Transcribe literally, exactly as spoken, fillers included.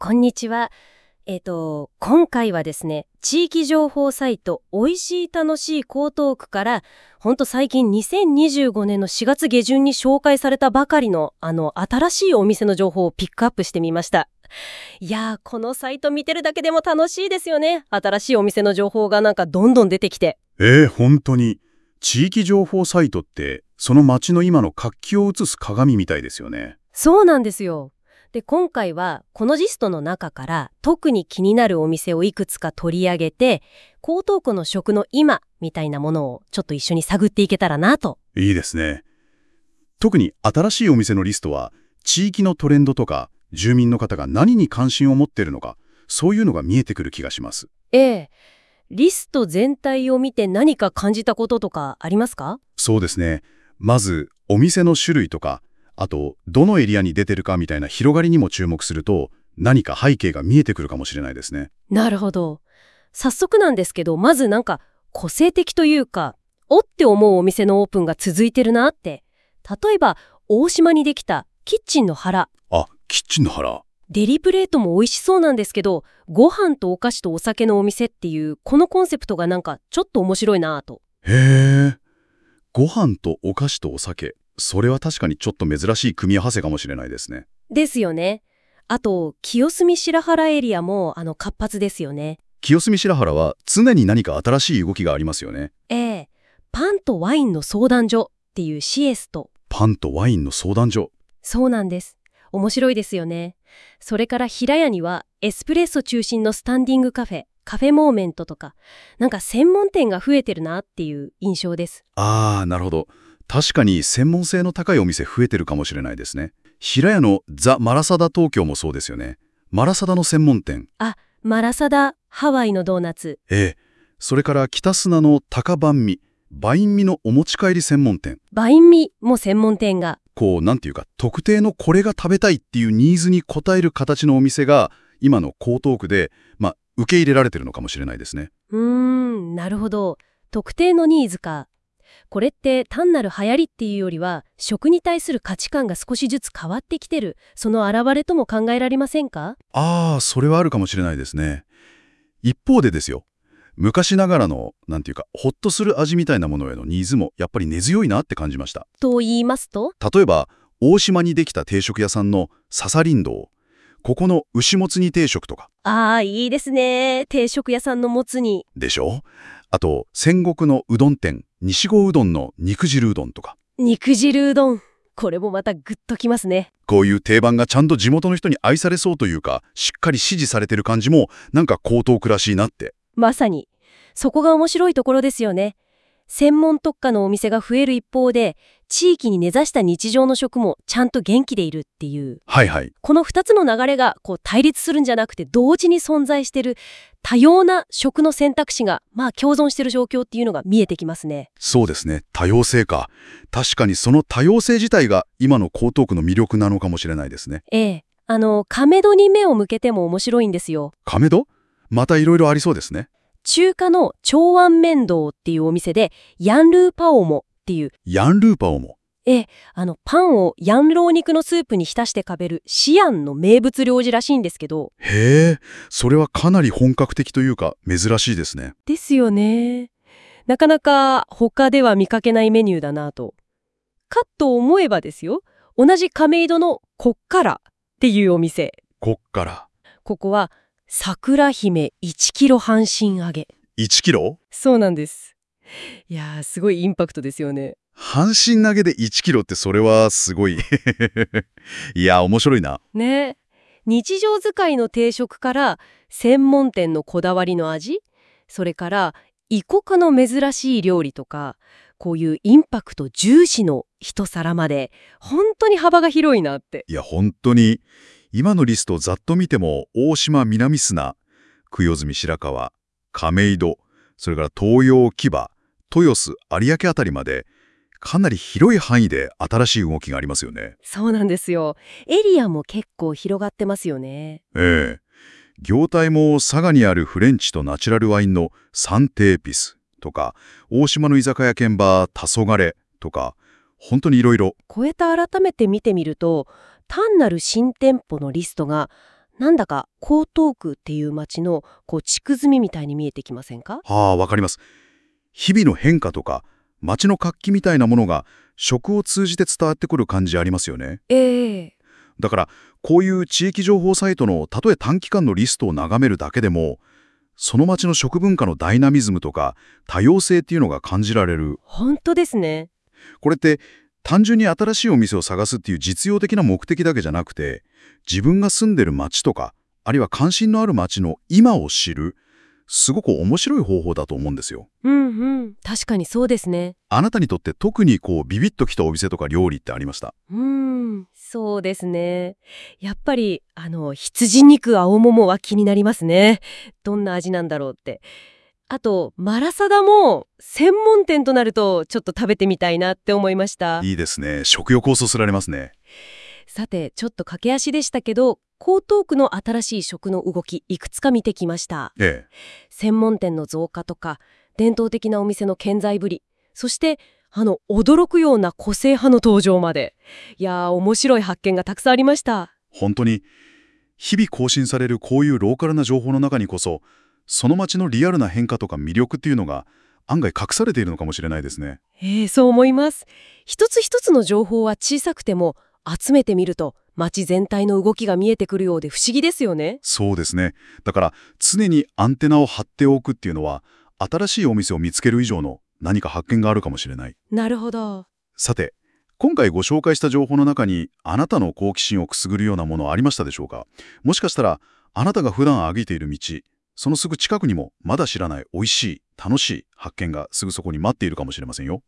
こんにちは。えっと、今回はですね、地域情報サイト、おいしい楽しい江東区から、ほんと最近にせんにじゅうごねんのしがつ下旬に紹介されたばかりの、あの、新しいお店の情報をピックアップしてみました。いやー、このサイト見てるだけでも楽しいですよね。新しいお店の情報がなんかどんどん出てきて。 えー、本当に。地域情報サイトって、その街の今の活気を映す鏡みたいですよね。 そうなんですよ。で、今回はこのリストの中から特に気になるお店をいくつか取り上げて、江東区の食の今みたいなものをちょっと一緒に探っていけたらなと。 いいですね。特に新しいお店のリストは、地域のトレンドとか、住民の方が何に関心を持っているのか、そういうのが見えてくる気がします。 ええ。リスト全体を見て何か感じたこととかありますか？ そうですね。まず、お店の種類とか、あと、どのエリアに出てるかみたいな広がりにも注目すると、何か背景が見えてくるかもしれないですね。 なるほど。早速なんですけど、まずなんか個性的というか、おって思うお店のオープンが続いてるなって。例えば、大島にできたキッチンの腹。 あ、キッチンの腹。 デリプレートも美味しそうなんですけど、ご飯とお菓子とお酒のお店っていうこのコンセプトがなんかちょっと面白いなぁと。 へえ。ご飯とお菓子とお酒。それは確かにちょっと珍しい組み合わせかもしれないですね。 ですよね。あと清澄白河エリアもあの活発ですよね。 清澄白河は常に何か新しい動きがありますよね。 ええ。パンとワインの相談所っていうシエスト。 パンとワインの相談所。 そうなんです。面白いですよね。それから平屋にはエスプレッソ中心のスタンディングカフェ、カフェモーメントとか、なんか専門店が増えてるなっていう印象です。 あー、なるほど。確かに専門性の高いお店増えてるかもしれないですね。平屋のザ・マラサダ東京もそうですよね。マラサダの専門店。 あ、マラサダ、ハワイのドーナツ。 ええ。それから北砂の高番味、バインミのお持ち帰り専門店。 バインミも専門店が。 こう、なんていうか、特定のこれが食べたいっていうニーズに応える形のお店が、今の江東区で、まあ、受け入れられてるのかもしれないですね。 うーん、なるほど。特定のニーズか。これって単なる流行りっていうよりは、食に対する価値観が少しずつ変わってきてる、その表れとも考えられませんか？ ああ、それはあるかもしれないですね。一方でですよ、昔ながらの、なんていうか、ほっとする味みたいなものへのニーズもやっぱり根強いなって感じました。 と言いますと？ 例えば、大島にできた定食屋さんの笹林道、ここの牛もつ煮定食とか。 ああ、いいですね。定食屋さんのもつ煮。 でしょ？あと、戦国のうどん店、西郷うどんの肉汁うどんとか。 肉汁うどん。これもまたグッときますね。 こういう定番がちゃんと地元の人に愛されそうというか、しっかり支持されてる感じも、なんか江東区らしいなって。 まさに。そこが面白いところですよね。専門特化のお店が増える一方で、地域に根ざした日常の食もちゃんと元気でいるっていう。 はいはい。 この二つの流れがこう対立するんじゃなくて同時に存在している多様な食の選択肢がまあ共存している状況っていうのが見えてきますね。 そうですね。多様性か。確かにその多様性自体が今の江東区の魅力なのかもしれないですね。 ええ。あの、亀戸に目を向けても面白いんですよ。 亀戸？またいろいろありそうですね。 中華の長安麺堂っていうお店でヤンルーパオモっていう、 ヤンルーパオも。 ええ、あのパンをヤンロー肉のスープに浸して食べるシアンの名物料理らしいんですけど。 へえ、それはかなり本格的というか珍しいですね。 ですよね。なかなか他では見かけないメニューだなと。かと思えばですよ、同じ亀戸のこっからっていうお店。 こっから。 ここは桜姫いちキロ半身揚げ。 いちキロ？ そうなんです。いやー、すごいインパクトですよね。 半身投げでいちキロってそれはすごい。いや、面白いな。 ね。日常使いの定食から専門店のこだわりの味、それから異国の珍しい料理とか、こういうインパクト重視の一皿まで本当に幅が広いなって。 いや、本当に。今のリストをざっと見ても、大島南砂、清澄白河、亀戸、それから東洋木場、豊洲、有明あたりまで、かなり広い範囲で新しい動きがありますよね。 そうなんですよ。エリアも結構広がってますよね。 ええ。業態も佐賀にあるフレンチとナチュラルワインのサンテーピスとか、大島の居酒屋兼場黄昏とか、本当にいろいろ。 こうやって改めて見てみると、単なる新店舗のリストがなんだか江東区っていう街のこう地区住みみたいに見えてきませんか？ はあ、わかります。日々の変化とか、街の活気みたいなものが食を通じて伝わってくる感じありますよね。 ええ。 だから、こういう地域情報サイトのたとえ短期間のリストを眺めるだけでも、その街の食文化のダイナミズムとか多様性っていうのが感じられる。 本当ですね。 これって単純に新しいお店を探すっていう実用的な目的だけじゃなくて、自分が住んでる街とか、あるいは関心のある街の今を知る、すごく面白い方法だと思うんですよ。 うんうん。確かにそうですね。 あなたにとって特にこうビビッときたお店とか料理ってありました？ うーん、そうですね。やっぱり、あの、羊肉青ももは気になりますね。どんな味なんだろうって。あと、マラサダも専門店となるとちょっと食べてみたいなって思いました。 いいですね。食欲をそそられますね。 さて、ちょっと駆け足でしたけど、江東区の新しい食の動き、いくつか見てきました。 ええ。 専門店の増加とか、伝統的なお店の健在ぶり、そしてあの驚くような個性派の登場まで。いやー、面白い発見がたくさんありました。 本当に、日々更新されるこういうローカルな情報の中にこそ、その街のリアルな変化とか魅力っていうのが案外隠されているのかもしれないですね。 えー、そう思います。一つ一つの情報は小さくても、集めてみると街全体の動きが見えてくるようで不思議ですよね。 そうですね。だから常にアンテナを張っておくっていうのは、新しいお店を見つける以上の何か発見があるかもしれない。 なるほど。 さて、今回ご紹介した情報の中に、あなたの好奇心をくすぐるようなものありましたでしょうか？もしかしたら、あなたが普段歩いている道、そのすぐ近くにもまだ知らない美味しい、楽しい発見がすぐそこに待っているかもしれませんよ。